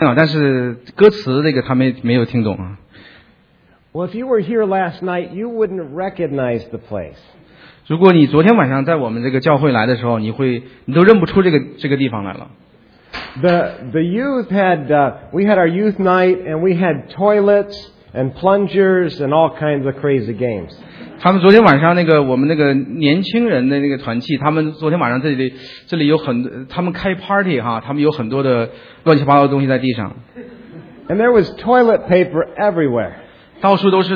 但是歌词这个他没有听懂啊。 Well, if you were here last night, you wouldn't recognize the place. 如果你昨天晚上在我们这个教会来的时候，你都认不出这个地方来了。 The youth we had our youth night and we had toilets and plungers and all kinds of crazy games. 他们昨天晚上我们年轻人的团契，他们昨天晚上这里有他们开 party 哈，他们有很多的乱七八糟的东西在地上。 And there was toilet paper everywhere. 到处都是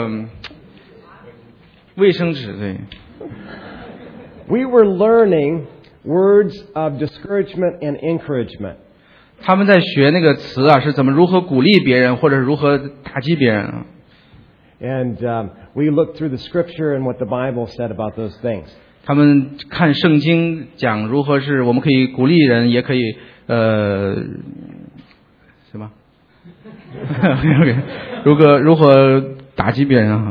卫生纸，对。 We were learning words of discouragement and encouragement. 他们在学词啊，是如何鼓励别人，或者是如何打击别人啊。 And we looked through the scripture and what the Bible said about those things. 他们看圣经讲如何是我们可以鼓励人，也可以什么？如何打击别人啊。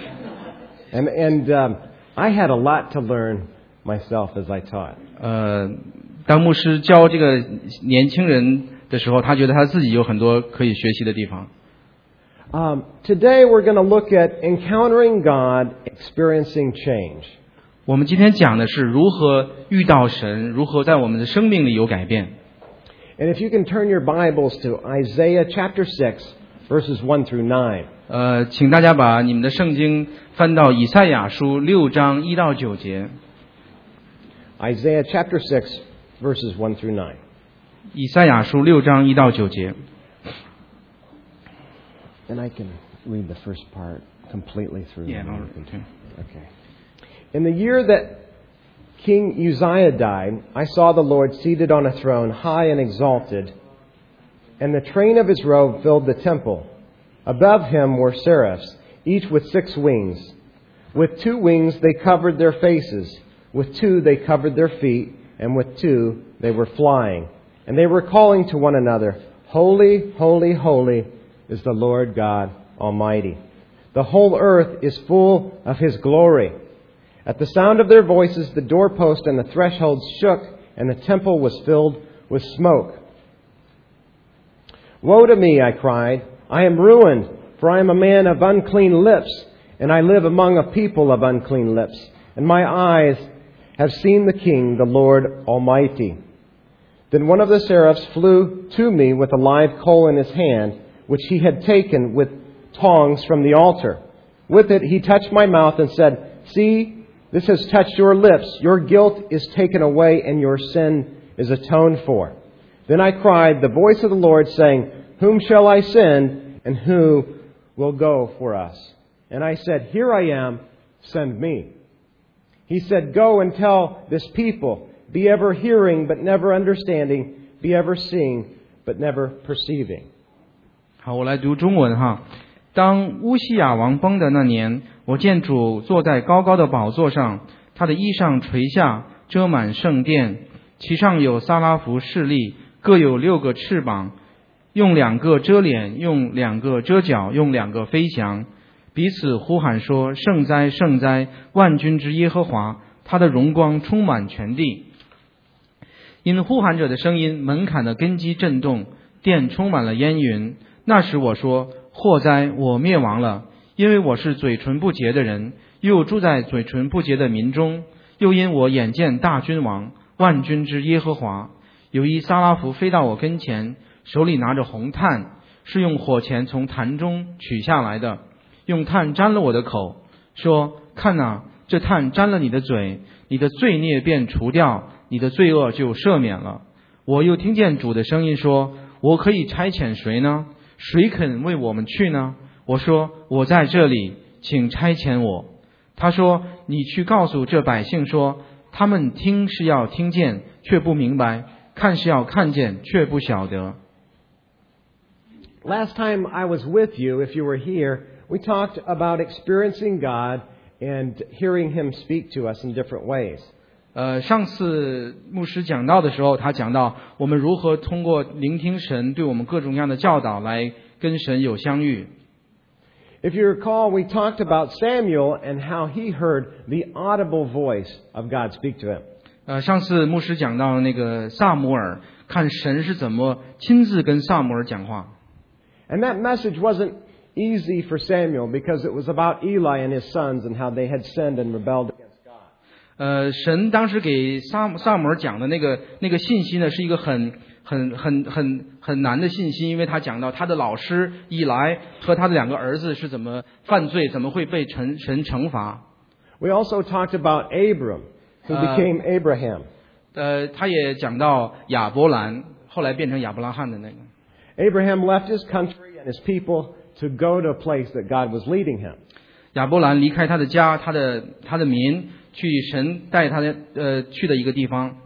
And I had a lot to learn myself as I taught. 当牧师教这个年轻人的时候，他觉得他自己有很多可以学习的地方。 Today we're going to look at encountering God, experiencing change. 我们今天讲的是如何遇到神，如何在我们的生命里有改变。 And if you can turn your Bibles to Isaiah chapter 6, verses 1 through 9. 请大家把你们的圣经翻到以赛亚书6章1到9节。 Isaiah chapter 6, verses 1 through 9. 以赛亚书6章1到9节。 And I can read the first part completely through. Yeah, no, okay. In the year that King Uzziah died, I saw the Lord seated on a throne, high and exalted, and the train of his robe filled the temple. Above him were seraphs, each with 6 wings. With 2 wings they covered their faces, with 2 they covered their feet, and with 2 they were flying. And they were calling to one another, Holy, holy, holy is the Lord God Almighty. The whole earth is full of His glory. At the sound of their voices, the doorpost and the thresholds shook, and the temple was filled with smoke. Woe to me, I cried. I am ruined, for I am a man of unclean lips, and I live among a people of unclean lips. And my eyes have seen the King, the Lord Almighty. Then one of the seraphs flew to me with a live coal in his hand, which he had taken with tongs from the altar. With it he touched my mouth and said, See, this has touched your lips. Your guilt is taken away and your sin is atoned for. Then I cried, the voice of the Lord saying, Whom shall I send and who will go for us? And I said, Here I am, send me. He said, Go and tell this people, be ever hearing but never understanding, be ever seeing but never perceiving. 好，我来读中文哈。当乌西雅王崩的那年，我见主坐在高高的宝座上，他的衣裳垂下，遮满圣殿，其上有撒拉弗侍立，各有6个翅膀，用2个遮脸，用2个遮脚，用2个飞翔，彼此呼喊说：圣哉，圣哉，万军之耶和华，他的荣光充满全地。因呼喊者的声音，门槛的根基震动，殿充满了烟云。那时我说：祸哉，我灭亡了，因为我是嘴唇不洁的人，又住在嘴唇不洁的民中，又因我眼见大君王，万军之耶和华。有一撒拉弗飞到我跟前，手里拿着红炭，是用火钳从坛中取下来的，用炭沾了我的口，说：看哪，这炭沾了你的嘴，你的罪孽便除掉，你的罪恶就赦免了。我又听见主的声音说：我可以差遣谁呢？谁肯为我们去呢？我说：我在这里，请差遣我。他说：你去告诉这百姓说，他们听是要听见，却不明白；看是要看见，却不晓得。 Last time I was with you, if you were here, we talked about experiencing God and hearing Him speak to us in different ways. 上次牧师讲到的时候，他讲到我们如何通过聆听神对我们各种各样的教导来跟神有相遇。 If you recall, we talked about Samuel and how he heard the audible voice of God speak to him. 上次牧师讲到那个萨姆尔看神是怎么亲自跟撒母耳讲话。 And that message wasn't easy for Samuel because it was about Eli and his sons and how they had sinned and rebelled against God. 神当时给撒母耳讲的那个信息呢，是一个很难的信息，因为他讲到他的老师以来和他的2个儿子是怎么犯罪，怎么会被神惩罚。 We also talked about Abram, who became Abraham. 他也讲到亚伯兰，后来变成亚伯拉罕的那个。 Abraham left his country and his people to go to a place that God was leading him. 亚伯兰离开他的家，他的民，去神带他去的一个地方。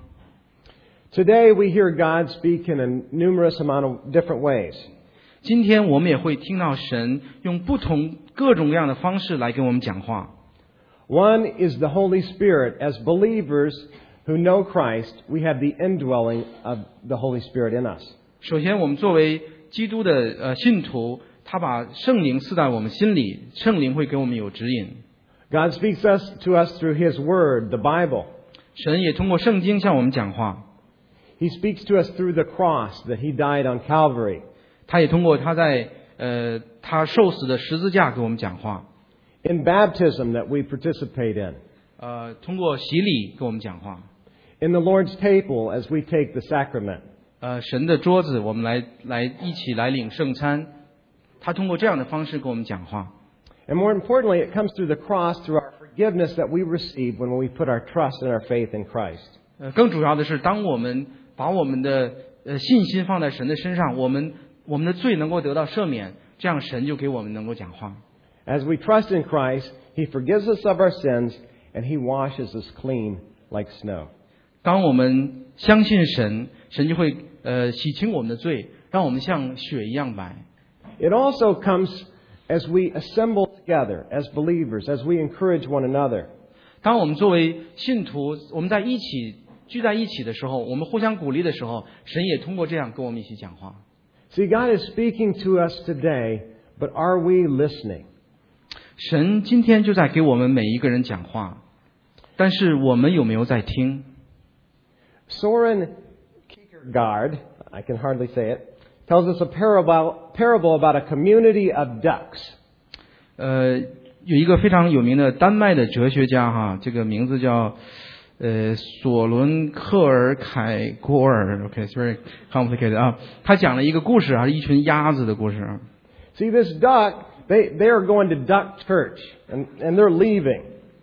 Today we hear God speak in a numerous amount of different ways. 今天我们也会听到神用各种各样的方式来跟我们讲话。 One is the Holy Spirit. As believers who know Christ, we have the indwelling of the Holy Spirit in us. 首先，我们作为基督的信徒，他把圣灵赐在我们心里，圣灵会给我们有指引。 God speaks to us through His Word, the Bible. 神也通过圣经向我们讲话。 He speaks to us through the cross that He died on Calvary. 他也通过他在他受死的十字架给我们讲话。 In baptism that we participate in. 通过洗礼给我们讲话。 In the Lord's table as we take the sacrament. 神的桌子，我们来一起来领圣餐。他通过这样的方式跟我们讲话。 And more importantly, it comes through the cross, through our forgiveness that we receive when we put our trust and our faith in Christ. 更主要的是，当我们把我们的信心放在神的身上，我们的罪能够得到赦免，这样神就给我们能够讲话。 As we trust in Christ, He forgives us of our sins and He washes us clean like snow. 当我们相信神，神就会洗清我们的罪，让我们像雪一样白。 It also comes as we assemble together as believers, as we encourage one another. 当我们作为信徒，我们聚在一起的时候，我们互相鼓励的时候，神也通过这样跟我们一起讲话。 See, God is speaking to us today, but are we listening? 神今天就在给我们每一个人讲话，但是我们有没有在听？ Soren Kierkegaard, I can hardly say it, tells us a parable about a community of ducks. 有一个非常有名的丹麦的哲学家哈，这个名字叫索伦克尔凯郭尔 ，OK，it's very complicated 啊。他讲了一个故事啊，一群鸭子的故事啊。 See, this duck, they are going to duck church, and they're leaving.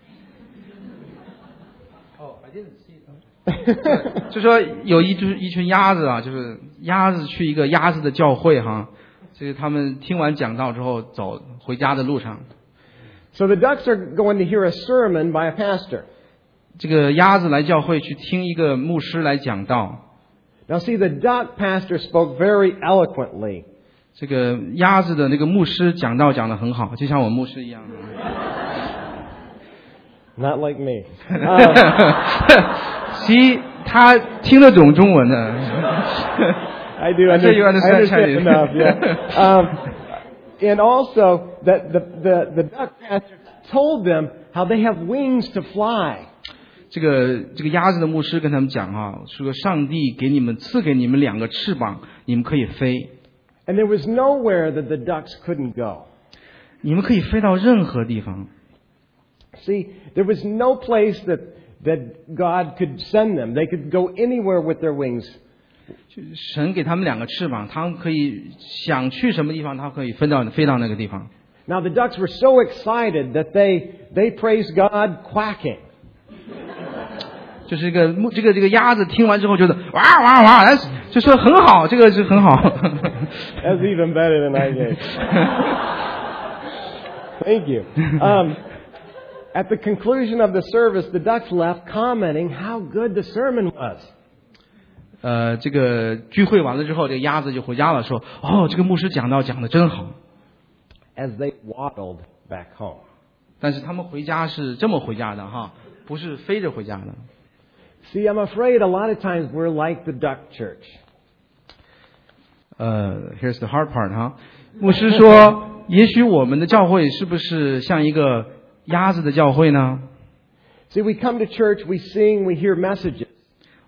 Oh, I didn't see that. 就说有一群鸭子啊，就是鸭子去一个鸭子的教会哈，就是他们听完讲道之后走回家的路上。 So the ducks are going to hear a sermon by a pastor. 这个鸭子来教会去听一个牧师来讲道。 Now see, the duck pastor spoke very eloquently. 这个鸭子的那个牧师讲道讲得很好，就像我牧师一样。 Not like me. 他听得懂中文的。 I do. I understand enough. Yeah. And also, the duck pastor told them how they have wings to fly. 这个鸭子的牧师跟他们讲啊，说上帝赐给你们2个翅膀，你们可以飞。 And there was nowhere that the ducks couldn't go. 你们可以飞到任何地方。 See, there was no place that God could send them. They could go anywhere with their wings. 神给他们2个翅膀，他们可以想去什么地方，他可以飞到那个地方。 Now the ducks were so excited that they praised God quacking. 就是这个鸭子听完之后觉得哇哇哇，就说很好，这个是很好。 That's even better than I did. Thank you. At the conclusion of the service, the ducks left commenting how good the sermon was. 这个聚会完了之后，这个鸭子就回家了，说：“哦，这个牧师讲得真好。” As they waddled back home. 但是他们回家是这么回家的哈，不是飞着回家的。 See, I'm afraid a lot of times we're like the duck church. Here's the hard part 哈。牧师说，也许我们的教会是不是像一个鸭子的教会呢？ See, we come to church, we sing, we hear messages.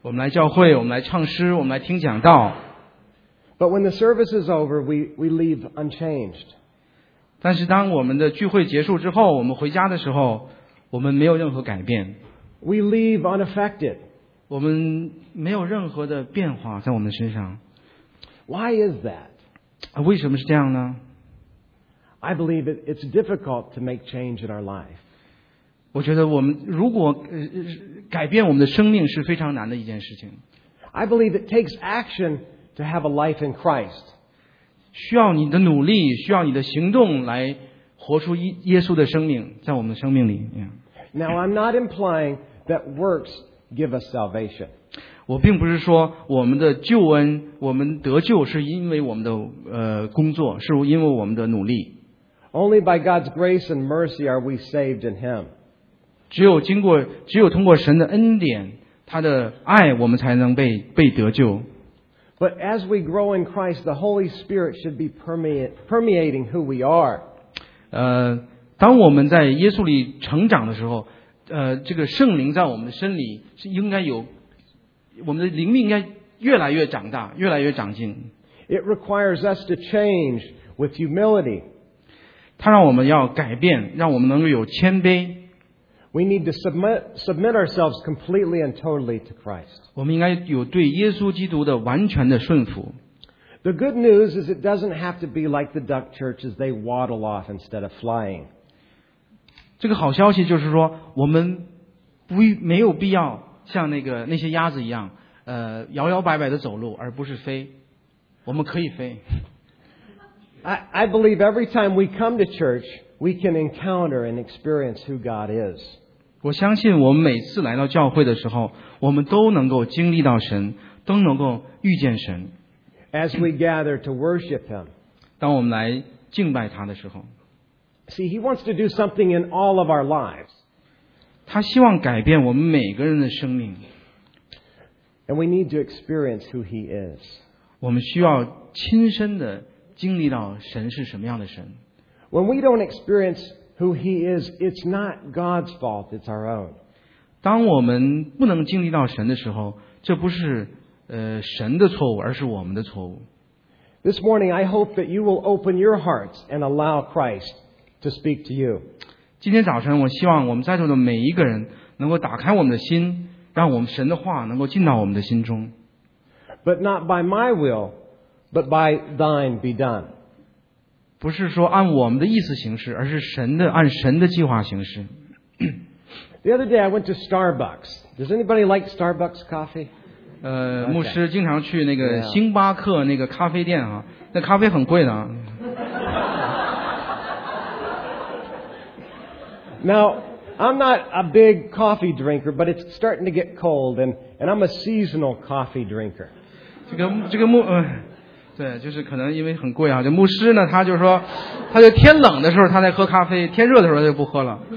我们来教会，我们来唱诗，我们来听讲道。 But when the service is over, we leave unchanged. 但是当我们的聚会结束之后，我们回家的时候，我们没有任何改变。 We leave unaffected. 我们没有任何的变化在我们身上。 Why is that? 为什么是这样呢？ I believe it's difficult to make change in our life. 我觉得我们如果改变我们的生命是非常难的一件事情。 I believe it takes action to have a life in Christ. 需要你的努力，需要你的行动来活出耶稣的生命在我们的生命里。 Now, I'm not implying that works give us salvation. 我并不是说我们的救恩，我们得救是因为我们的工作，是因为我们的努力。 Only by God's grace and mercy are we saved in Him. 只有通过神的恩典，他的爱，我们才能被得救。 But as we grow in Christ, the Holy Spirit should be permeating who we are. 当我们在耶稣里成长的时候，这个圣灵在我们的身里是应该有，我们的灵命应该越来越长大，越来越长进。 It requires us to change with humility. 它让我们要改变，让我们能够有谦卑。 We need to submit ourselves completely and totally to Christ. 我们应该有对耶稣基督的完全的顺服。 The good news is it doesn't have to be like the duck churches. They waddle off instead of flying. 这个好消息就是说，我们没有必要像那些鸭子一样，摇摇摆摆的走路，而不是飞。我们可以飞。 I believe every time we come to church, we can encounter and experience who God is. 我相信我们每次来到教会的时候，我们都能够经历到神，都能够遇见神。 As we gather to worship Him. 当我们来敬拜他的时候， See, He wants to do something in all of our lives. 他希望改变我们每个人的生命。 And we need to experience who He is. 我们需要亲身的经历到神是什么样的神。 When we don't experience who He is, it's not God's fault, it's our own. 当我们不能经历到神的时候，这不是神的错误，而是我们的错误。 This morning, I hope that you will open your hearts and allow Christ to speak to you. 今天早晨，我希望我们在座的每一个人能够打开我们的心，让我们神的话能够进到我们的心中。 But not by my will, but by thine be done. 不是说按我们的意思行事，而是按神的计划行事。 The other day I went to Starbucks. Does anybody like Starbucks coffee? 牧师经常去那个星巴克那个咖啡店啊，那咖啡很贵的啊。 Now, I'm not a big coffee drinker, but it's starting to get cold, and I'm a seasonal coffee drinker. 对，就是可能因为很贵啊。这牧师呢，他就说，他就天冷的时候他在喝咖啡，天热的时候他就不喝了。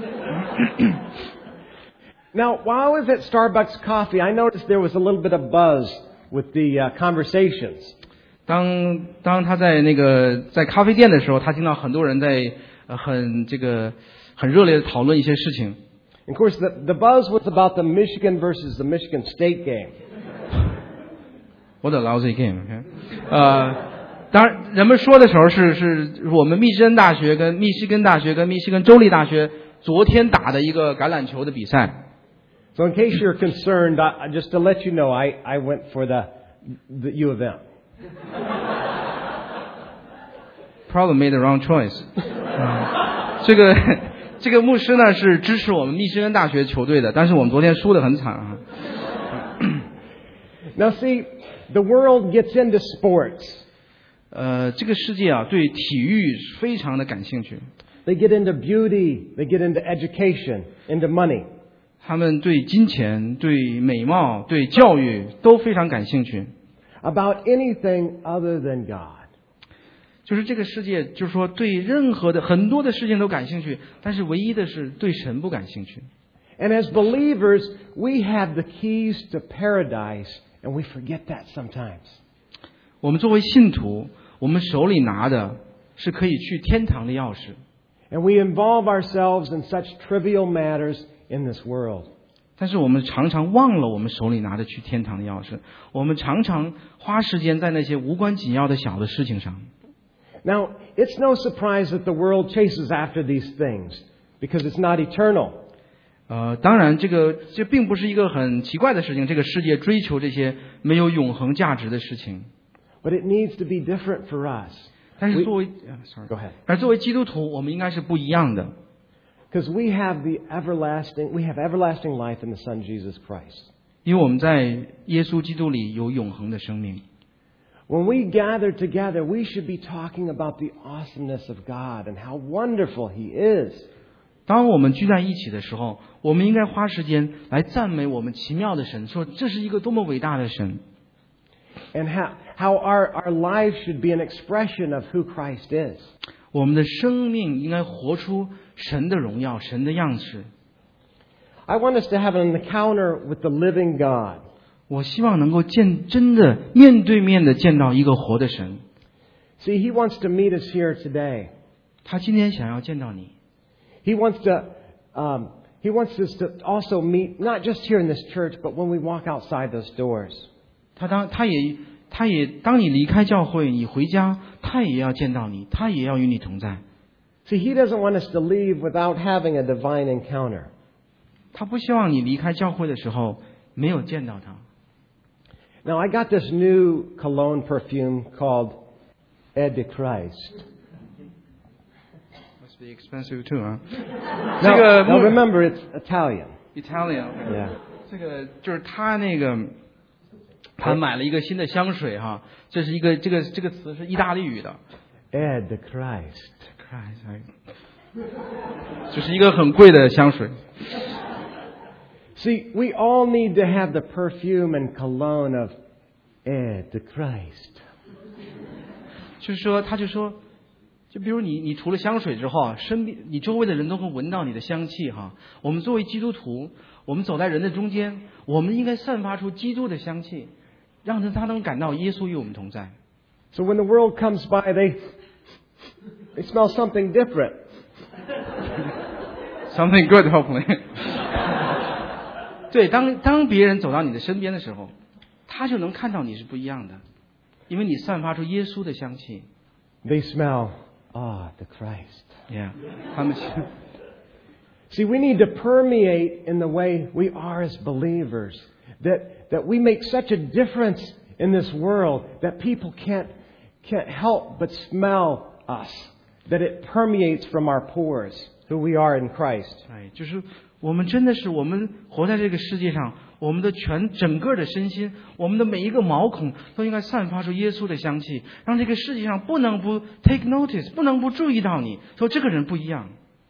Now, while I was at Starbucks Coffee, I noticed there was a little bit of buzz with the conversations. 当他在咖啡店的时候，他听到很多人在很热烈的讨论一些事情。 Of course, the buzz was about the Michigan versus the Michigan State game. What a lousy game! Okay? 当然，人们说的时候是我们密西根大学跟密西根州立大学昨天打的一个橄榄球的比赛。 So in case you're concerned, just to let you know, I went for the U of M. Probably made the wrong choice. 这个牧师呢是支持我们密西根大学球队的，但是我们昨天输得很惨啊。 Now see, the world gets into sports. 这个世界啊对体育非常的感兴趣。 They get into beauty, they get into education, into money. 他们对金钱、对美貌、对教育都非常感兴趣。 About anything other than God. 就是这个世界，就是说对任何的很多的事情都感兴趣，但是唯一的是对神不感兴趣。 And as believers, we have the keys to paradise, and we forget that sometimes. 我们作为信徒，我们手里拿的是可以去天堂的钥匙。 And we involve ourselves in such trivial matters in this world. 但是我们常常忘了我们手里拿着去天堂的钥匙，我们常常花时间在那些无关紧要的小的事情上。 Now, it's no surprise that the world chases after these things, because it's not eternal. 当然这并不是一个很奇怪的事情，这个世界追求这些没有永恒价值的事情。 But it needs to be different for us. 但是作为 Go ahead. 而作为基督徒，我们应该是不一样的。 Because we have everlasting life in the Son Jesus Christ. 因为我们在耶稣基督里有永恒的生命。 When we gather together, we should be talking about the awesomeness of God and how wonderful He is. 当我们聚在一起的时候，我们应该花时间来赞美我们奇妙的神，说这是一个多么伟大的神。 And how our lives should be an expression of who Christ is. 我们的生命应该活出神的荣耀，神的样式。 I want us to have an encounter with the living God. 我希望能够真的面对面的见到一个活的神。 See, He wants to meet us here today. 他今天想要见到你。 He wants us to also meet, not just here in this church, but when we walk outside those doors. 他也当你离开教会，你回家，他也要见到你，他也要与你同在。 See, He doesn't want us to leave without having a divine encounter. 他不希望你离开教会的时候没有见到他。 Now, I got this new cologne perfume called Ed de Christ. Must be expensive too, 啊。 Now remember, it's Italian. Italian. Yeah. 这个就是他他买了一个新的香水哈，这是一个这个词是意大利语的。 Ed de Christ. 就是一个很贵的香水。 See, we all need to have the perfume and cologne of Ed de Christ. 就是说，他就说，就比如你除了香水之后啊，身边你周围的人都会闻到你的香气哈。我们作为基督徒，我们走在人的中间，我们应该散发出基督的香气，让他能感到耶稣与我们同在。 So when the world comes by, they smell something different. Something good, hopefully. 对，当别人走到你的身边的时候，他就能看到你是不一样的，因为你散发出耶稣的香气。 They smell, the Christ. Yeah, 他们。 See, we need to permeate in the way we are as believers, that we make such a difference in this world that people can't help but smell us, that it permeates from our pores, who we are in Christ. 就是我们真的是我们活在这个世界上，我们的整个的身心，我们的每一个毛孔都应该散发出耶稣的香气，让这个世界上不能不 take notice， 不能不注意到你，说这个人不一样。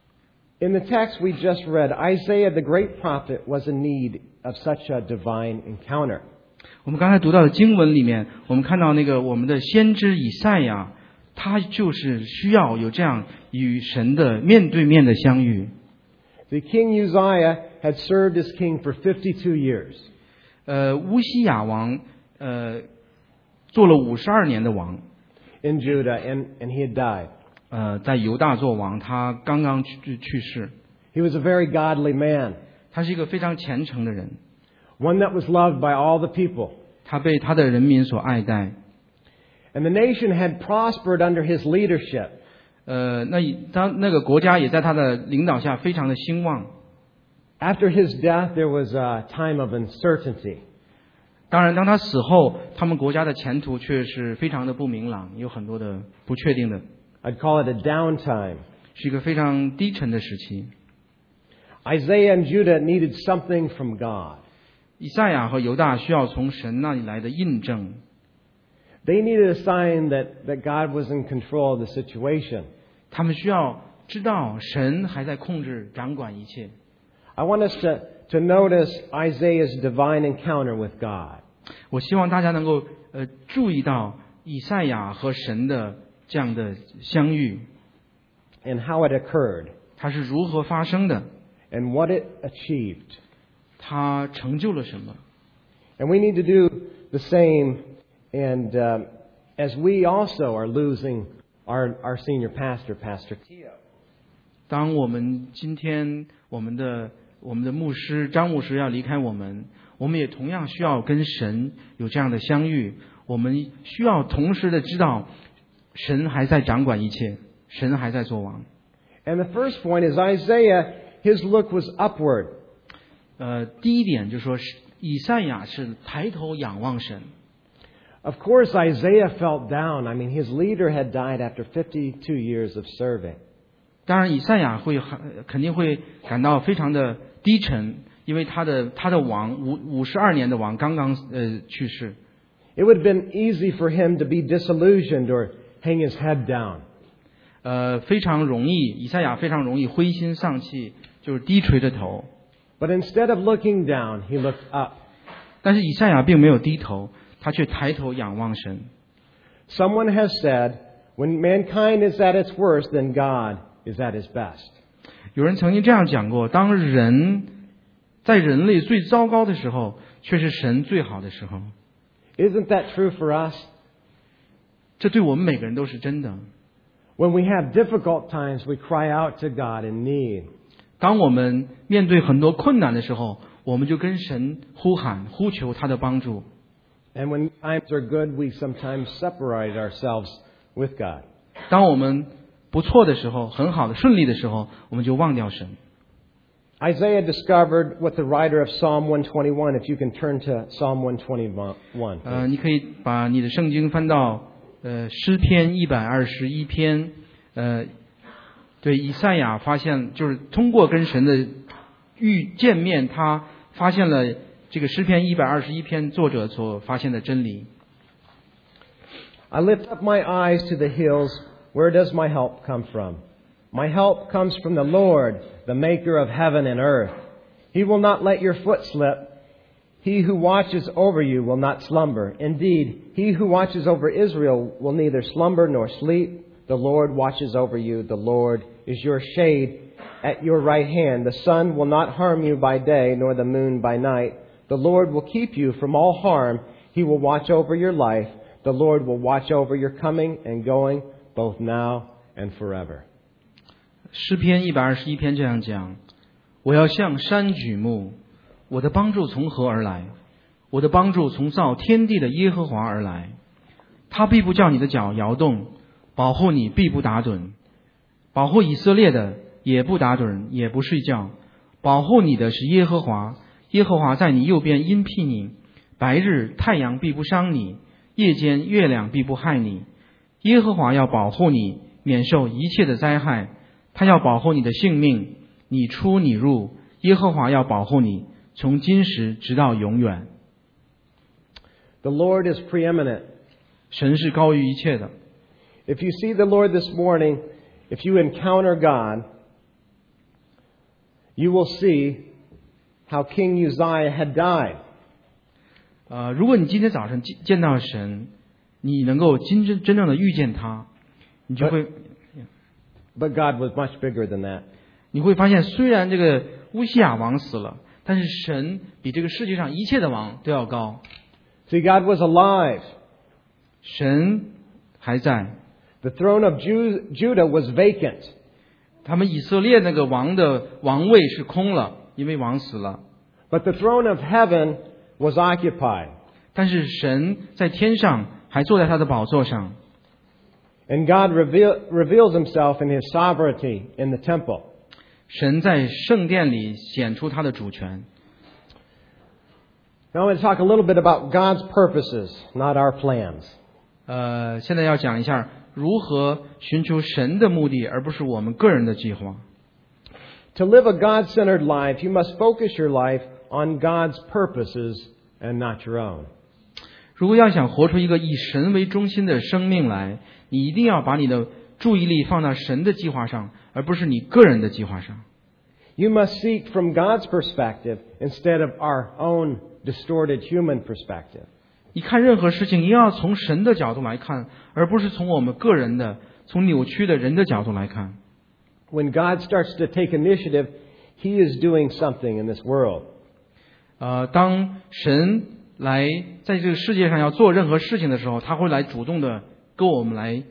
In the text we just read, Isaiah the great prophet was in need of such a divine encounter. 我们刚才读到的经文里面，我们看到我们的先知以赛亚，他就是需要有这样与神的面对面的相遇。 The King Uzziah had served as king for 52 years. 乌西雅王做了52年的王。 In Judah, and he had died. 在犹大做王，他刚刚去世。 He was a very godly man. 他是一个非常虔诚的人。 One that was loved by all the people. 他被他的人民所爱戴。 And the nation had prospered under his leadership. 那个国家也在他的领导下非常的兴旺。 After his death, there was a time of uncertainty. 当然，当他死后，他们国家的前途却是非常的不明朗，有很多的不确定的。 I'd call it a downtime. 是一个非常低沉的时期。 Isaiah and Judah needed something from God. 以赛亚和犹大需要从神那里来的印证。 They needed a sign that God was in control of the situation. 他们需要知道神还在控制、掌管一切。 I want us to notice Isaiah's divine encounter with God. 我希望大家能够注意到以赛亚和神的这样的相遇。 And how it occurred. 它是如何发生的 And what it achieved. 它成就了什么 And we need to do the same. And as we also are losing our senior pastor, Pastor Tio. 当我们今天我们的我们的牧师张牧师要离开我们，我们也同样需要跟神有这样的相遇。我们需要同时的知道，神还在掌管一切，神还在作王。 And the first point is Isaiah, his look was upward. 第一点就是说，以赛亚是抬头仰望神。 Of course, Isaiah felt down. I mean, his leader had died after 52 years of serving. 当然，以赛亚肯定会感到非常的低沉，因为他的王52年的王刚刚去世。 It would have been easy for him to be disillusioned or hang his head down. 非常容易，以赛亚非常容易灰心丧气，就是低垂着头。 But instead of looking down, he looked up. 但是以赛亚并没有低头，他却抬头仰望神。 Someone has said, when mankind is at its worst, then God is at his best. 有人曾经这样讲过，当人类最糟糕的时候，却是神最好的时候。 Isn't that true for us? 这对我们每个人都是真的。 When we have difficult times, we cry out to God in need. 当我们面对很多困难的时候，我们就跟神呼喊、呼求他的帮助。 And when times are good, we sometimes separate ourselves with God. 当我们不错的时候，很好的、顺利的时候，我们就忘掉神。 Isaiah discovered what the writer of Psalm 121, if you can turn to Psalm 121. 你可以把你的圣经翻到诗篇121篇。对，以赛亚发现，就是通过跟神的见面，他发现了这个诗篇121篇作者所发现的真理。 I lift up my eyes to the hills. Where does my help come from? My help comes from the Lord, the maker of heaven and earth. He will not let your foot slip. He who watches over you will not slumber. Indeed, he who watches over Israel will neither slumber nor sleep. The Lord watches over you. The Lord is your shade at your right hand. The sun will not harm you by day, nor the moon by night. The Lord will keep you from all harm. He will watch over your life. The Lord will watch over your coming and going, both now and forever. 诗篇121篇这样讲：我要向山举目，我的帮助从何而来？我的帮助从造天地的耶和华而来。他必不叫你的脚摇动，保护你必不打盹。保护以色列的也不打盹，也不睡觉。保护你的是耶和华，耶和华在你右边荫庇你。白日太阳必不伤你，夜间月亮必不害你。耶和华要保护你，免受一切的灾害。他要保护你的性命，你出你入。耶和华要保护你，从今时直到永远。 The Lord is preeminent. 神是高于一切的。 If you see the Lord this morning, if you encounter God, you will see how King Uzziah had died. 如果你今天早上见到神，你能够真正的遇见他，你就会 But God was much bigger than that. 你会发现，虽然这个乌西雅王死了，但是神比这个世界上一切的王都要高。 See, God was alive. 神还在。 The throne of Judah was vacant. 他们以色列那个王的王位是空了，因为王死了。 But the throne of heaven was occupied. 但是神在天上还坐在他的宝座上。 And God reveals himself in his sovereignty in the temple. 神在圣殿里显出他的主权。 Now I want to talk a little bit about God's purposes, not our plans. 现在要讲一下如何寻求神的目的，而不是我们个人的计划。 To live a God-centered life, you must focus your life on God's purposes and not your own. 如果要想活出一个以神为中心的生命来，你一定要把你的注意力放到神的计划上，而不是你个人的计划上。 You must seek from God's perspective instead of our own distorted human perspective. 你看任何事情，一定要从神的角度来看，而不是从我们个人的、从扭曲的人的角度来看。 When God starts to take initiative, He is doing something in this world. 当神来在这个世界上要做任何事情的时候，他会来主动的跟我们来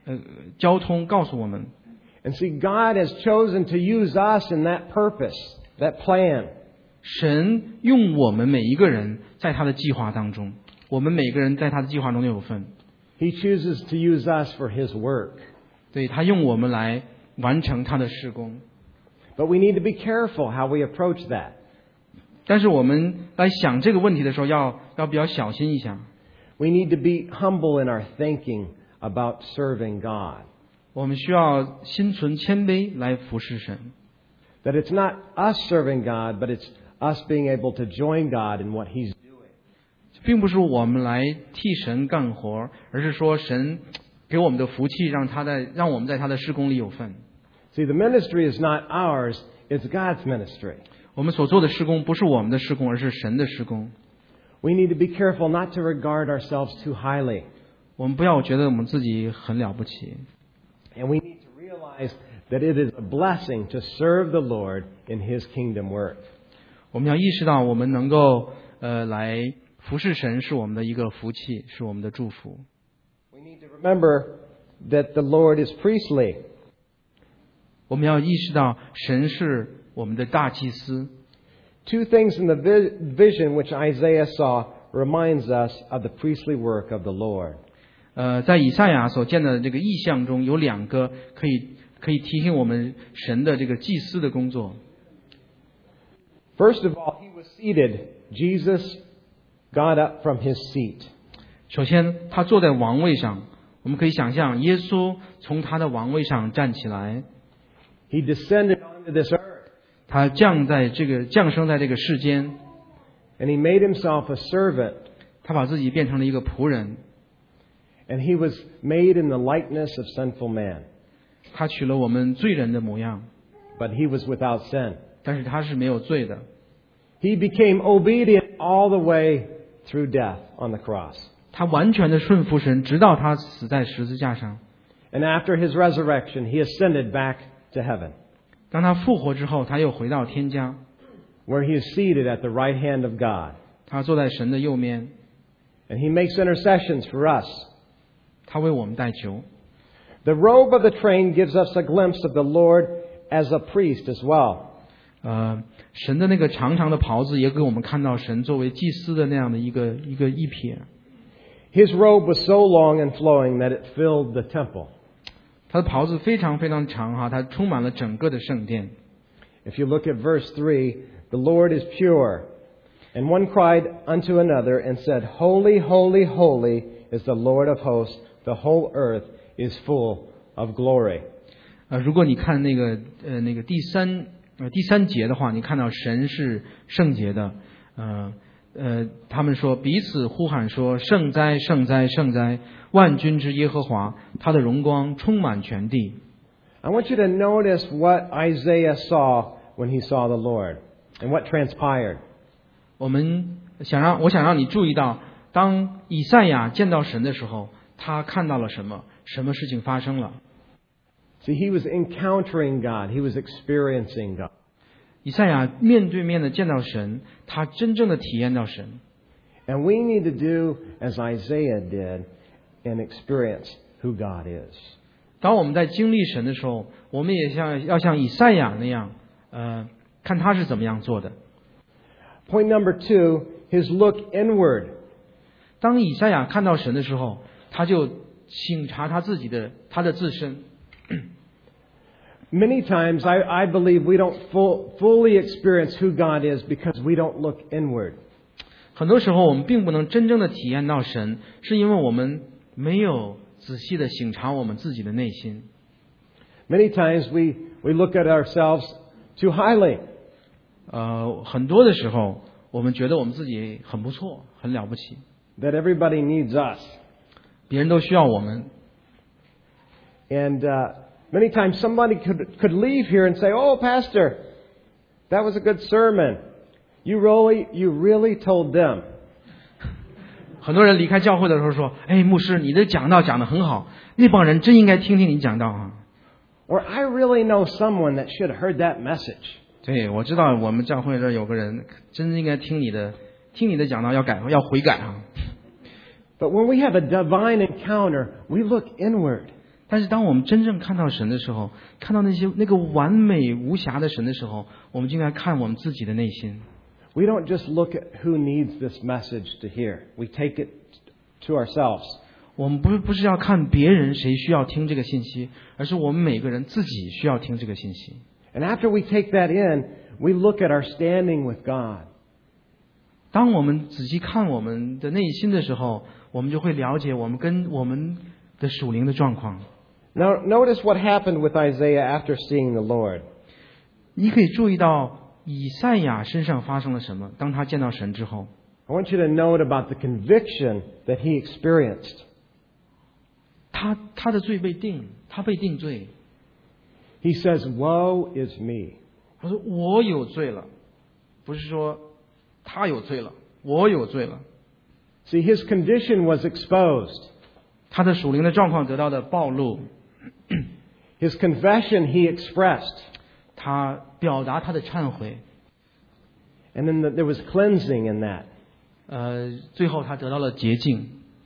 交通，告诉我们。 And see, God has chosen to use us in that purpose. that plan. 神用我们每一个人在他的计划当中，我们每个人在他的计划中都有份。 He chooses to use us for His work. 对，他用我们来完成他的事工。 But we need to be careful how we approach that. 但是我们来想这个问题的时候要比较小心一下。 We need to be humble in our thinking about serving God. 我们需要心存谦卑来服侍神。 That it's not us serving God, but it's us being able to join God in what He's doing. 并不是我们来替神干活，而是说神给我们的福气，让我们在他的事工里有份。 See, the ministry is not ours, it's God's ministry. 我们所做的事工不是我们的事工，而是神的事工。 We need to be careful not to regard ourselves too highly. 我们不要觉得我们自己很了不起。 And we need to realize that it is a blessing to serve the Lord in His kingdom work. 我们要意识到，我们能够来服侍神是我们的一个福气，是我们的祝福。 We need to remember that the Lord is priestly. 我们要意识到，神是我们的大祭司。 Two things in the vision which Isaiah saw reminds us of the priestly work of the Lord. 在以赛亚所见的这个异象中，有两个可以提醒我们神的这个祭司的工作。 First of all, He was seated. Jesus got up from His seat. 首先，他坐在王位上，我们可以想象，耶稣从他的王位上站起来。 He descended onto this earth. 他降生在这个世间。 And He made Himself a servant. 他把自己变成了一个仆人。 And He was made in the likeness of sinful man. 他取了我们罪人的模样。 But He was without sin. 但是他是没有罪的。 He became obedient all the way through death on the cross. 他完全的顺服神，直到他死在十字架上。 And after His resurrection, He ascended back to heaven. 当他复活之后，他又回到天家， where He is seated at the right hand of God. 他坐在神的右面， And He makes intercessions for us. 他为我们代求。 The robe of the train gives us a glimpse of the Lord as a priest as well. 神的那个长长的袍子也给我们看到神作为祭司的那样的一瞥。 His robe was so long and flowing that it filled the temple. 他的袍子非常非常长哈，它充满了整个的圣殿。 If you look at verse 3, the Lord is pure. And one cried unto another and said, Holy, holy, holy is the Lord of hosts. The whole earth is full of glory. 如果你看那个第三节的话，你看到神是圣洁的。他们说彼此呼喊说：圣哉，圣哉，圣哉！万军之耶和华，他的荣光充满全地。 I want you to notice what Isaiah saw when he saw the Lord and what transpired. 我想让你注意到，当以赛亚见到神的时候，他看到了什么？什么事情发生了？ See, he was encountering God. He was experiencing God. 以赛亚面对面的见到神，他真正的体验到神。 And we need to do as Isaiah did and experience who God is. 当我们在经历神的时候，我们也要像以赛亚那样，看他是怎么样做的。 Point number 2, his look inward. 当以赛亚看到神的时候，他就省察他的自身。 Many times I believe we don't fully experience who God is because we don't look inward. 很多时候我们并不能真正的体验到神，是因为我们没有仔细的省察我们自己的内心。 Many times we look at ourselves too highly. 很多的时候我们觉得我们自己很不错，很了不起。 That everybody needs us. 别人都需要我们。 And many times somebody could leave here and say, "Oh, Pastor, that was a good sermon. You really told them." 很多人离开教会的时候说：“哎，牧师，你的讲道讲得很好，那帮人真应该听听你讲道啊。” Or I really know someone that should have heard that message. 对，我知道我们教会这有个人真应该听你的讲道，要悔改啊。 But when we have a divine encounter, we look inward. 但是当我们真正看到神的时候，看到那个完美无瑕的神的时候，我们就应该看我们自己的内心。 We don't just look at who needs this message to hear. We take it to ourselves. 我们不是要看别人谁需要听这个信息，而是我们每个人自己需要听这个信息。 And after we take that in, we look at our standing with God. 当我们仔细看我们的内心的时候，我们就会了解我们跟我们的属灵的状况。 Now, notice what happened with Isaiah after seeing the Lord. 你可以注意到以赛亚身上发生了什么，当他见到神之后。 I want you to note about the conviction that he experienced. 他的罪被定，他被定罪。 He says, "Woe is me." 他说我有罪了，不是说他有罪了，我有罪了。 See, his condition was exposed. 他的属灵的状况得到的暴露。 His confession he expressed. 他表达他的忏悔。 And then there was cleansing in that. 最后他得到了洁净。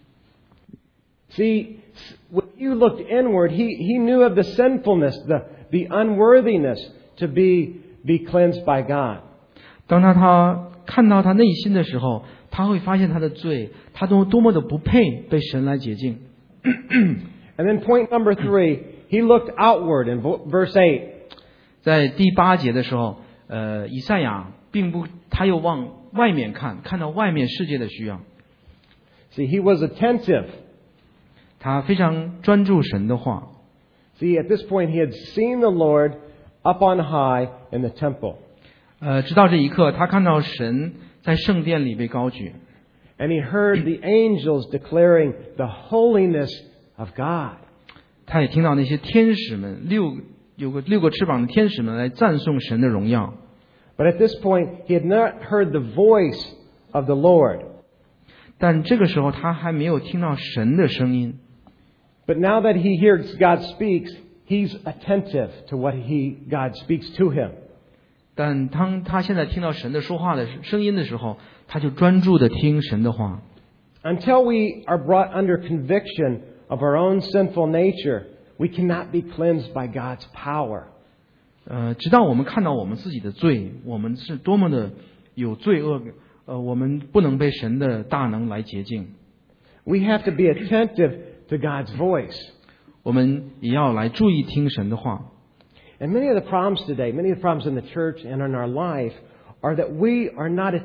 See, when you looked inward, he knew of the sinfulness, the unworthiness to be cleansed by God. 当他看到他内心的时候，他会发现他的罪，他多么的不配被神来洁净。 And then point number 3, he looked outward in verse 8. 在第8节的时候，以赛亚他又往外面看到外面世界的需要。 See, he was attentive. 他非常专注神的话。 See, at this point, he had seen the Lord up on high in the temple. 直到这一刻，他看到神在圣殿里被高举。 And he heard the angels declaring the holiness of God. 他也听到那些天使们有6个翅膀的天使们来赞颂神的荣耀。 But at this point, he had not heard the voice of the Lord. 但这个时候他还没有听到神的声音。 But now that he hears God speaks, he's attentive to what God speaks to him. 但当他现在听到神的说话的声音的时候，他就专注的听神的话。 Until we are brought under conviction of our own sinful nature, we cannot be cleansed by God's power. 直到我们看到我们自己的罪，我们是多么的有罪恶，我们不能被神的大能来洁净。 We have to be attentive to God's voice. 我们也要来注意听神的话。 And many of the problems today, many of the problems in the church and in our life, are that we are not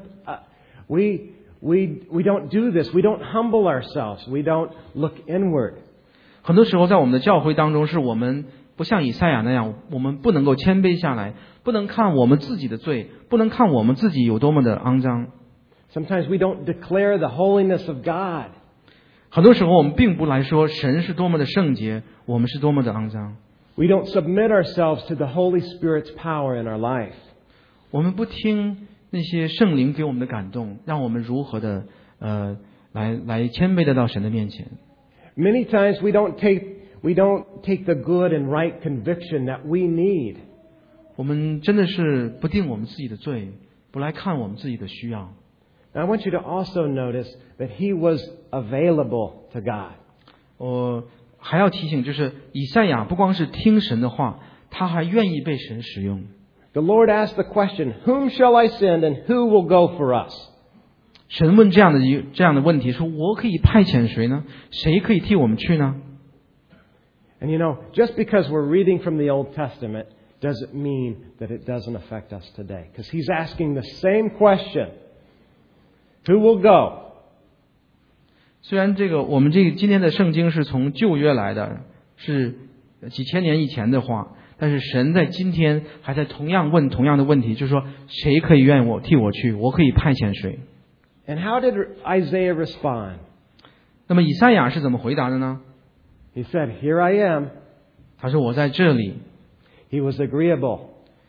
we don't do this. We don't humble ourselves. We don't look inward. 很多时候在我们的教会当中，是我们不像以赛亚那样，我们不能够谦卑下来，不能看我们自己的罪，不能看我们自己有多么的肮脏。 Sometimes we don't declare the holiness of God. 很多时候我们并不来说神是多么的圣洁，我们是多么的肮脏。 We don't submit ourselves to the Holy Spirit's power in our life. 我们不听那些圣灵给我们的感动，让我们如何的来谦卑的到神的面前。 Many times we don't take the good and right conviction that we need. 我们真的是不定我们自己的罪，不来看我们自己的需要。 Now, I want you to also notice that he was available to God. 我还要提醒，就是以赛亚不光是听神的话，他还愿意被神使用。 The Lord asked the question, "Whom shall I send and who will go for us?" 神问这样的问题，说我可以派遣谁呢？谁可以替我们去呢？ And you know, just because we're reading from the Old Testament doesn't mean that it doesn't affect us today. Because he's asking the same question. Who will go? 虽然我们今天的圣经是从旧约来的，是几千年以前的话，但是神在今天还在同样问同样的问题，就是说谁可以替我去，我可以派遣谁。 And how did Isaiah respond? 那么以赛亚是怎么回答的呢？ He said, "Here I am." 他说我在这里。 He was agreeable.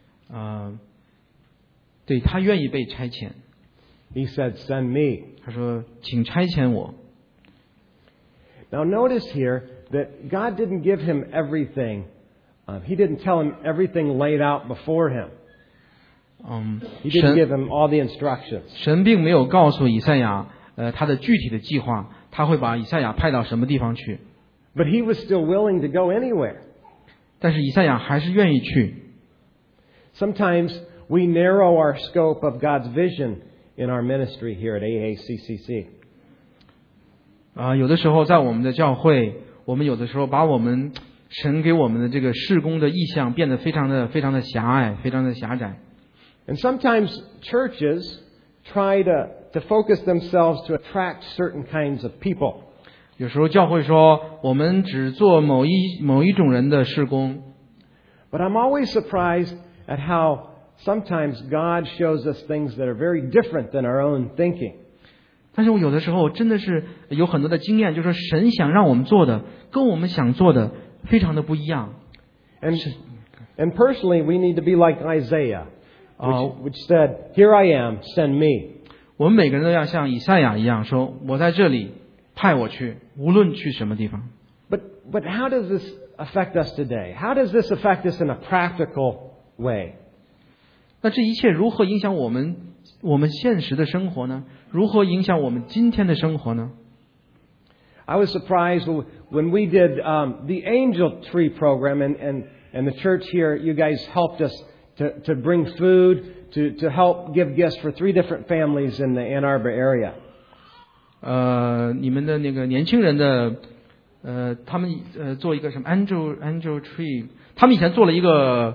对，他愿意被差遣。 He said, "Send me." 他说请差遣我。 Now notice here that God didn't give him everything. He didn't tell him everything laid out before him. He didn't give him all the instructions. 神并没有告诉以赛亚他的具体的计划，他会把以赛亚派到什么地方去。 But he was still willing to go anywhere. 但是以赛亚还是愿意去。 Sometimes we narrow our scope of God's vision in our ministry here at AACCC. 有的时候在我们的教会，我们有的时候把我们神给我们的这个事工的意向变得非常的狭隘，非常的狭窄。 And sometimes churches try to focus themselves to attract certain kinds of people. 有时候教会说我们只做某一种人的事工。 But I'm always surprised at how sometimes God shows us things that are very different than our own thinking. 但是我有的时候真的是有很多的经验，就是说神想让我们做的跟我们想做的非常的不一样。 And personally, we need to be like Isaiah, which said, "Here I am, send me." 我们每个人都要像以赛亚一样说，我在这里，派我去，无论去什么地方。 But how does this affect us today? How does this affect us in a practical way? 那这一切如何影响我们现实的生活呢？如何影响我们今天的生活呢？ I was surprised when we did the Angel Tree program and the church here. You guys helped us to bring food to help give gifts for 3 different families in the Ann Arbor area. 你们的那个年轻人的他们做一个什么 Angel Tree， 他们以前做了一个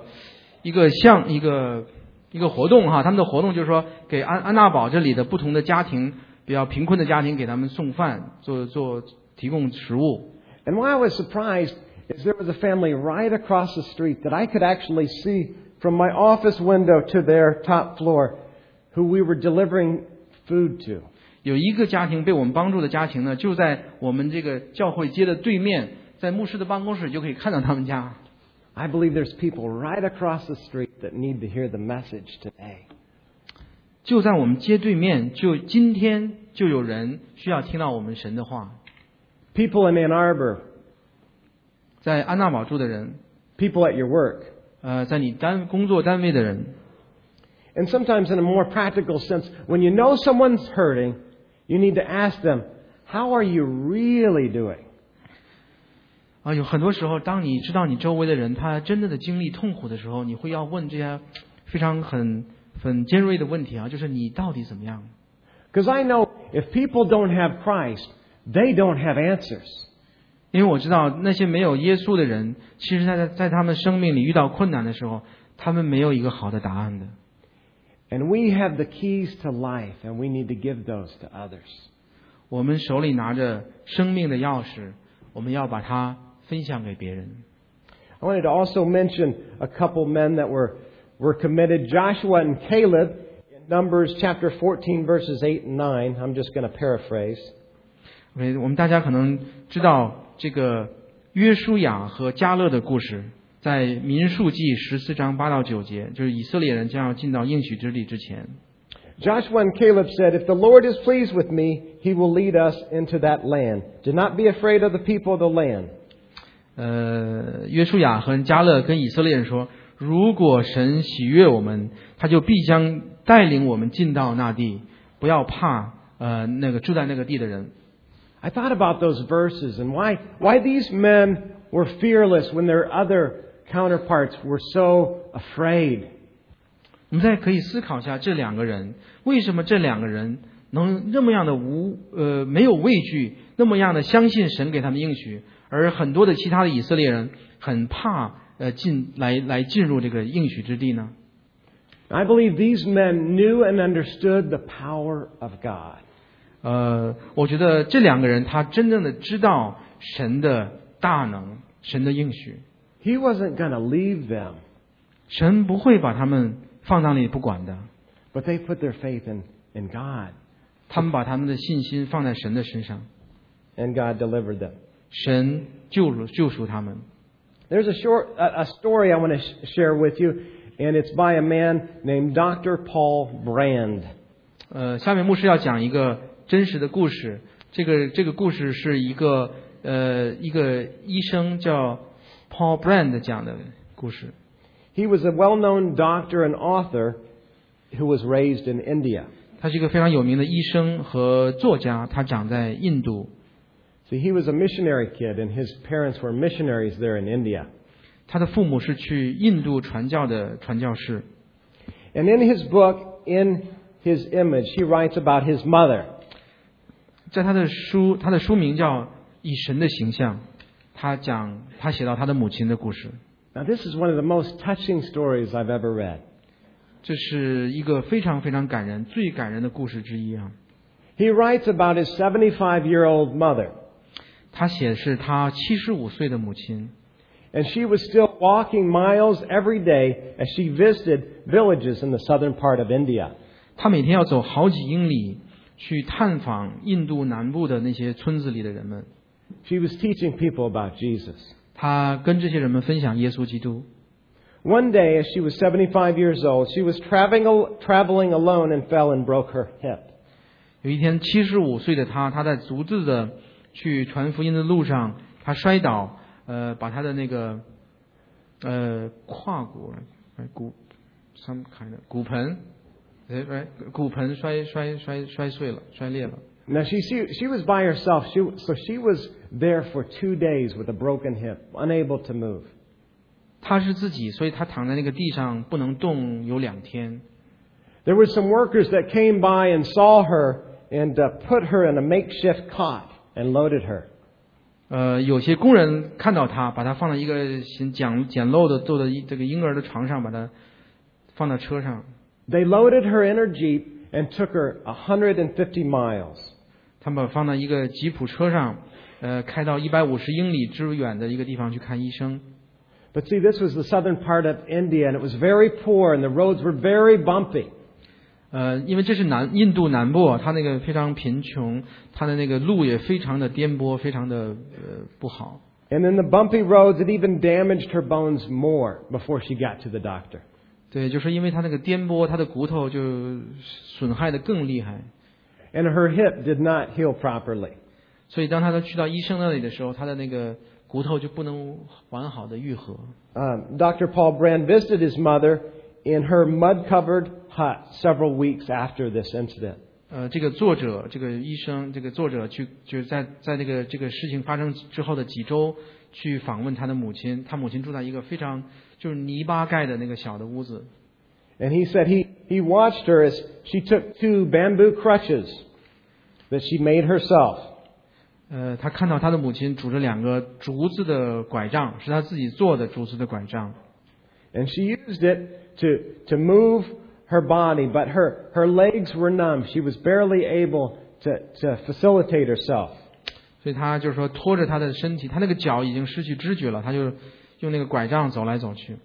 活动哈，他们的活动就是说给安娜堡这里的不同的家庭，比较贫困的家庭给他们送饭，提供食物。 And why I was surprised is there was a family right across the street that I could actually see from my office window to their top floor who we were delivering food to. 有一个家庭被我们帮助的家庭呢，就在我们这个教会街的对面，在牧师的办公室就可以看到他们家。 I believe there's people right across the street that need to hear the message today. 就在我们街对面，今天就有人需要听到我们神的话。 People in Ann Arbor. 在安娜堡住的人。 People at your work. 在你工作单位的人。 And sometimes in a more practical sense, when you know someone's hurting, you need to ask them, how are you really doing? 有很多时候，当你知道你周围的人他真正的经历痛苦的时候，你会要问这些非常很尖锐的问题啊，就是你到底怎么样？ Because I know if people don't have Christ, they don't have answers. 因为我知道那些没有耶稣的人，其实在他们生命里遇到困难的时候，他们没有一个好的答案的。 And we have the keys to life, and we need to give those to others. 我们手里拿着生命的钥匙，我们要把它分享给别人。 I wanted to also mention a couple men that were committed, Joshua and Caleb, in Numbers chapter 14, verses 8 and 9. I'm just going to paraphrase. 我们大家可能知道这个约书亚和迦勒的故事，在民数记14章8到9节，就是以色列人将要进到应许之地之前。 Joshua and Caleb said, "If the Lord is pleased with me, He will lead us into that land. Do not be afraid of the people of the land." 约书亚和迦勒跟以色列人说，如果神喜悦我们，他就必将带领我们进到那地，不要怕那个住在那个地的人。 I thought about those verses and why these men were fearless when their other counterparts were so afraid. 我们再可以思考一下这两个人，为什么这两个人能那么样的没有畏惧，那么样的相信神给他们应许，而很多的其他的以色列人很怕进入这个应许之地呢？ I believe these men knew and understood the power of God. 我觉得这两个人他真正的知道神的大能，神的应许。 He wasn't going to leave them. 神不会把他们放那里不管的。 But they put their faith in God. 他们把他们的信心放在神的身上。 And God delivered them. 神救赎他们。 There's a story I want to share with you, and it's by a man named Dr. Paul Brand. 下面牧师要讲一个真实的故事。这个故事是一个医生叫 Paul Brand 讲的故事。 He was a well-known doctor and author who was raised in India. 他是一个非常有名的医生和作家，他长在印度。 See, he was a missionary kid, and his parents were missionaries there in India. 他的父母是去印度传教的传教士。 And in his book, In His Image, he writes about his mother. 在他的书名叫《以神的形象》，他写到他的母亲的故事。 Now, this is one of the most touching stories I've ever read. 这是一个非常非常感人、最感人的故事之一啊。 He writes about his 75-year-old mother. 他写的是他75岁的母亲， And she was still walking miles every day as she visited villages in the southern part of India. 他每天要走好几英里去探访印度南部的那些村子里的人们。 She was teaching people about Jesus. 他跟这些人们分享耶稣基督。 One day, as she was 75 years old, she was traveling alone and fell and broke her hip. 有一天，75岁的他在独自的去传福音的路上，他摔倒，把他的那个胯骨some kind of 骨盆摔碎了，摔裂了。 Now, she was by herself, so she was there for 2 days with a broken hip, unable to move. 他是自己，所以他躺在那个地上不能动，有2天。 There were some workers that came by and saw her and put her in a makeshift cot and loaded her. 有些工人看到他，把他放到一个简陋的做的这个婴儿的床上，把他放到车上。 They loaded her in her Jeep and took her 150 miles. 他们放到一个吉普车上，开到150英里之远的一个地方去看医生。 But see, this was the southern part of India, and it was very poor, and the roads were very bumpy. 因为这是印度南部，它那个非常贫穷，它的那个路也非常的颠簸，非常的不好。 And in the bumpy roads, it even damaged her bones more before she got to the doctor. 对，就是因为它那个颠簸，它的骨头就损害的更厉害。 And her hip did not heal properly. 所以当他去到医生那里的时候，他的那个骨头就不能完好的愈合。 Dr. Paul Brand visited his mother in her mud-covered hut several weeks after this incident. 这个医生，这个作者就是在这个事情发生之后的几周去访问他的母亲，他母亲住在一个非常就是泥巴盖的那个小的屋子。 And he said he watched her as she took 2 bamboo crutches that she made herself. 他看到他的母亲拄着2个竹子的拐杖，是他自己做的竹子的拐杖。 And she used it to move her body, but her legs were numb. She was barely able to facilitate herself. 所以他就是说拖着他的身体，他那个脚已经失去知觉了，他就用那个拐杖走来走去。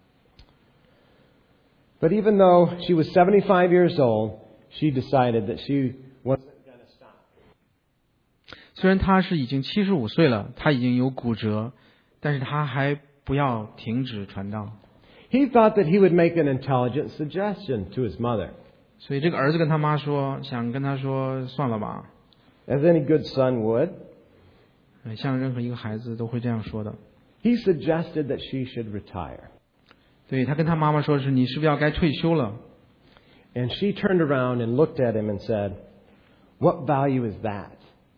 But even though she was 75 years old, she decided that she wasn't going to stop. 虽然他是已经75岁了，他已经有骨折，但是他还不要停止传道。 He thought that he would make an intelligent suggestion to his mother. 所以这个儿子跟他妈说，想跟他说算了吧， As any good son would. 像任何一个孩子都会这样说的。 He suggested that she should retire. 对，他跟他妈妈说是你是不是要该退休了？ And she turned around and looked at him and said, "What value is that?"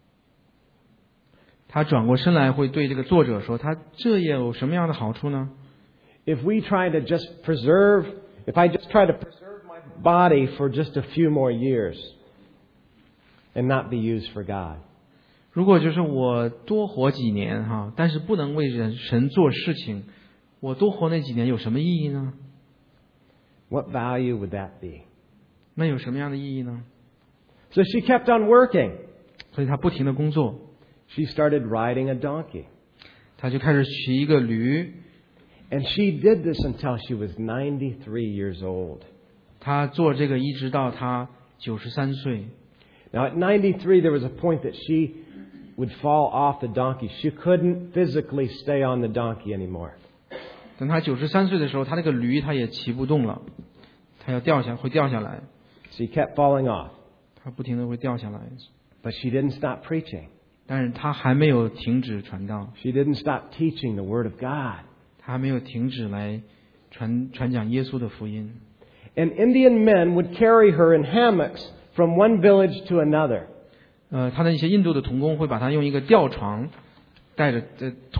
他转过身来会对这个作者说，他这也有什么样的好处呢？ If I just try to preserve my body for just a few more years and not be used for God. 如果就是我多活几年哈，但是不能为神做事情，我多活那几年有什么意义呢？ What value would that be? 那有什么样的意义呢？ So she kept on working. 所以他不停的工作， She started riding a donkey. 他就开始骑一个驴。 And she did this until she was 93 years old. 他做这个一直到他93岁。 Now at 93, there was a point that she would fall off the donkey. She couldn't physically stay on the donkey anymore. 等他93岁的时候，他那个驴他也骑不动了，他会掉下来。 She kept falling off. 他不停的会掉下来。 But she didn't stop preaching. 但是他还没有停止传道。 She didn't stop teaching the Word of God. 他还没有停止来传讲耶稣的福音。 And Indian men would carry her in hammocks from one village to another. 他的一些印度的童工会把他用一个吊床带着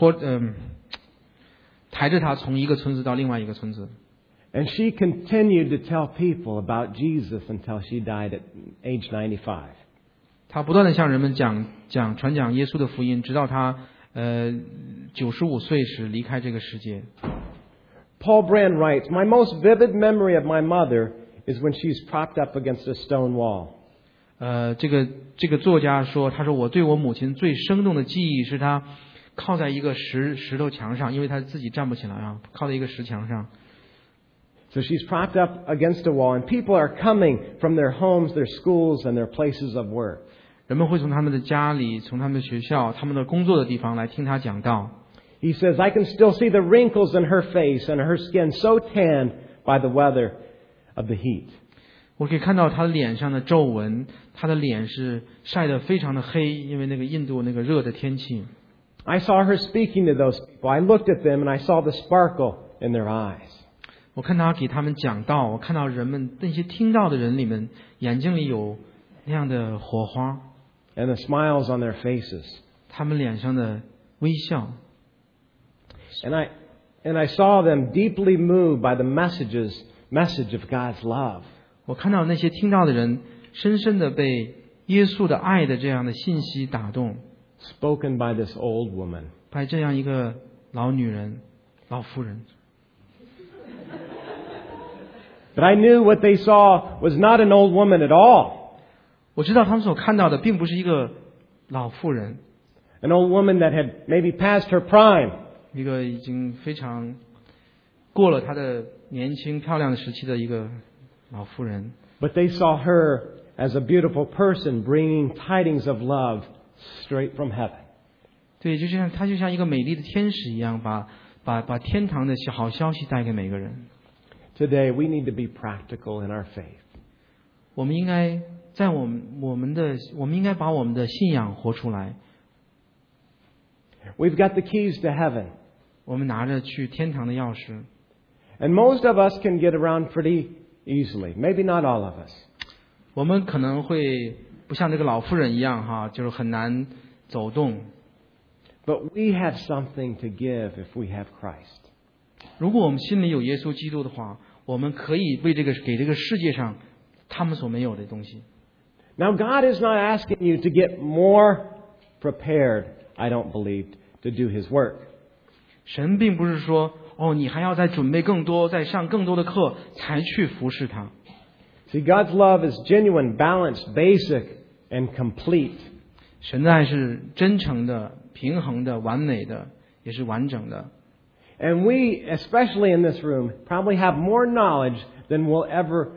抬着他从一个村子到另外一个村子。 And she continued to tell people about Jesus until she died at age 95. 他不断地向人们传讲耶稣的福音，直到他95岁时离开这个世界。 Paul Brand writes, "My most vivid memory of my mother is when she's propped up against a stone wall." 这个作家说，他说我对我母亲最生动的记忆是她靠在一个石头墙上，因为她自己站不起来啊，靠在一个石墙上。 So she's propped up against a wall, and people are coming from their homes, their schools, and their places of work. 人们会从他们的家里、从他们的学校、他们的工作的地方来听他讲道。 He says, "I can still see the wrinkles in her face and her skin so tanned by the weather of the heat." 我可以看到他脸上的皱纹，他的脸是晒得非常的黑，因为那个印度那个热的天气。 I saw her speaking to those people. I looked at them and I saw the sparkle in their eyes. 我看他给他们讲道，我看到人们那些听到的人里面眼睛里有那样的火花 and the smiles on their faces. 他们脸上的微笑。 And I saw them deeply moved by the message of God's love. 我看到那些听到的人深深的被耶稣的爱的这样的信息打动， Spoken by this old woman. by 这样一个老女人、老妇人。 But I knew what they saw was not an old woman at all. 我知道他们所看到的并不是一个老妇人， An old woman that had maybe passed her prime. 一个已经非常过了她的年轻漂亮的时期的一个老妇人。 But they saw her as a beautiful person bringing tidings of love straight from heaven. 对，她就像一个美丽的天使一样，把天堂的好消息带给每个人。 Today we need to be practical in our faith. 我们应该在我们应该把我们的信仰活出来。 We've got the keys to heaven. 我们拿着去天堂的钥匙， And most of us can get around pretty easily. Maybe not all of us. 我们可能会不像这个老妇人一样哈，就是很难走动。 But we have something to give if we have Christ. 如果我们心里有耶稣基督的话，我们可以给这个世界上他们所没有的东西。 Now God is not asking you to get more prepared, I don't believe, to do His work. 神并不是说你还要再准备更多，再上更多的课才去服侍他。 See, God's love is genuine, balanced, basic, and complete. 神的爱是真诚的、平衡的、完美的，也是完整的。 And we, especially in this room, probably have more knowledge than we'll ever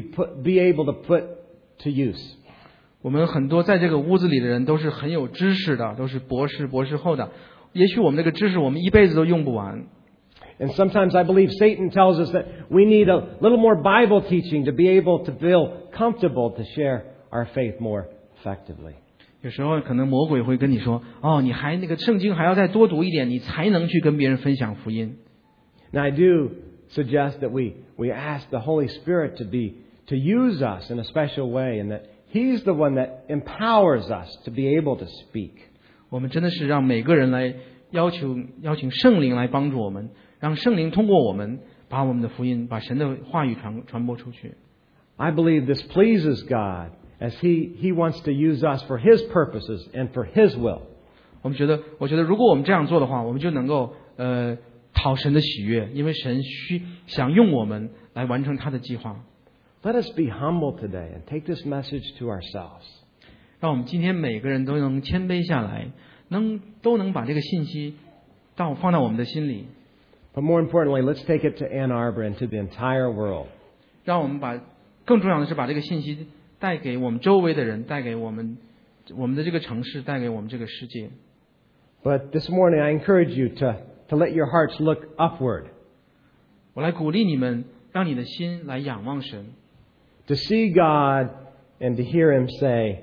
be able to put to use. 我们很多在这个屋子里的人都是很有知识的，都是博士后的。也许我们这个知识我们一辈子都用不完。 And sometimes I believe Satan tells us that we need a little more Bible teaching to be able to feel comfortable to share our faith more effectively. 有时候可能魔鬼会跟你说，你还那个圣经还要再多读一点，你才能去跟别人分享福音。 Now I do suggest that we ask the Holy Spirit to use us in a special way, and that He's the one that empowers us to be able to speak. 我们真的是让每个人来邀请圣灵来帮助我们，让圣灵通过我们把我们的福音、把神的话语传播出去。 I believe this pleases God as He wants to use us for His purposes and for His will. 我觉得如果我们这样做的话，我们就能够讨神的喜悦，因为神想用我们来完成他的计划。 Let us be humble today and take this message to ourselves. 让我们今天每个人都能谦卑下来，都能把这个信息放到我们的心里。 But more importantly, let's take it to Ann Arbor and to the entire world. 让我们更重要的是把这个信息带给我们周围的人，带给我们的这个城市，带给我们这个世界。 But this morning I encourage you to let your hearts look upward. 我来鼓励你们，让你的心来仰望神。 To see God and to hear Him say,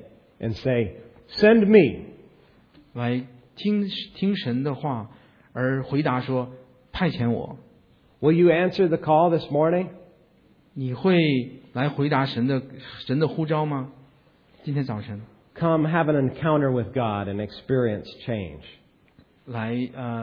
"Send me." 来听神的话，而回答说派遣我。 Will you answer the call this morning? 你会来回答神的呼召吗？今天早晨。 come have an encounter with God and experience change. 来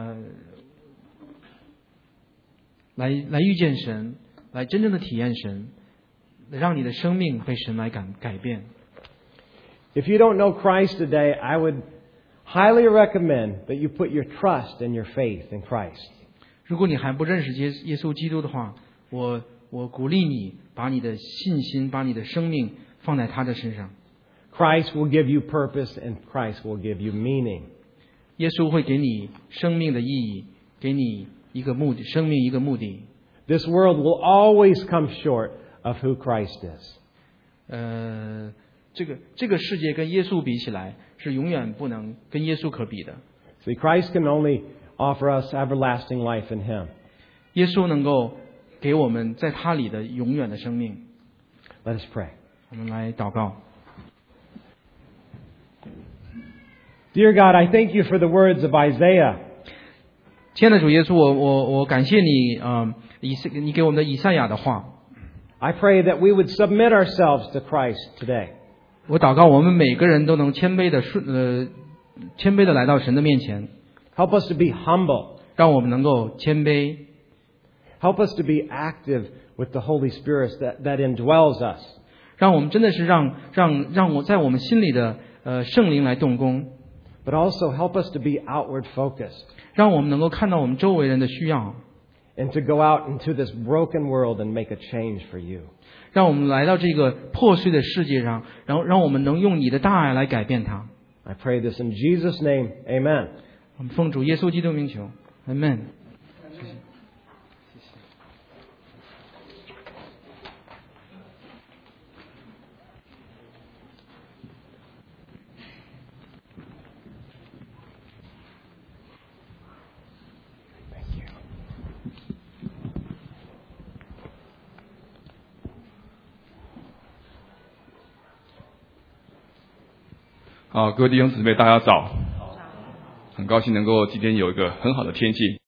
遇见神，来真正的体验神，让你的生命被神来改变。 If you don't know Christ today, I would highly recommend that you put your trust and your faith in Christ. 如果你还不认识耶稣基督的话，我鼓励你把你的信心、把你的生命放在他的身上。 Christ will give you purpose and Christ will give you meaning. 耶稣会给你生命的意义，给你一个目的，生命一个目的。 This world will always come short of who Christ is. 这个世界跟耶稣比起来，是永远不能跟耶稣可比的。 See, Christ can only offer us everlasting life in Him. 耶稣能够给我们在他里的永远的生命。 Let us pray. 我们来祷告。 Dear God, I thank you for the words of Isaiah. 亲爱的主耶稣，我感谢你你给我们的以赛亚的话。 I pray that we would submit ourselves to Christ today. 我祷告，我们每个人都能谦卑的来到神的面前。 Help us to be humble. 让我们能够谦卑。 Help us to be active with the Holy Spirit that indwells us. 让我们真的是让我在我们心里的圣灵来动工。 But also help us to be outward focused. 让我们能够看到我们周围人的需要。 And to go out into this broken world and make a change for you. 让我们来到这个破碎的世界上，然后让我们能用你的大爱来改变它。 I pray this in Jesus' name. Amen. 我们奉主耶稣基督名求 ，Amen。 好，各位弟兄姊妹，大家早。很高兴能够今天有一个很好的天气，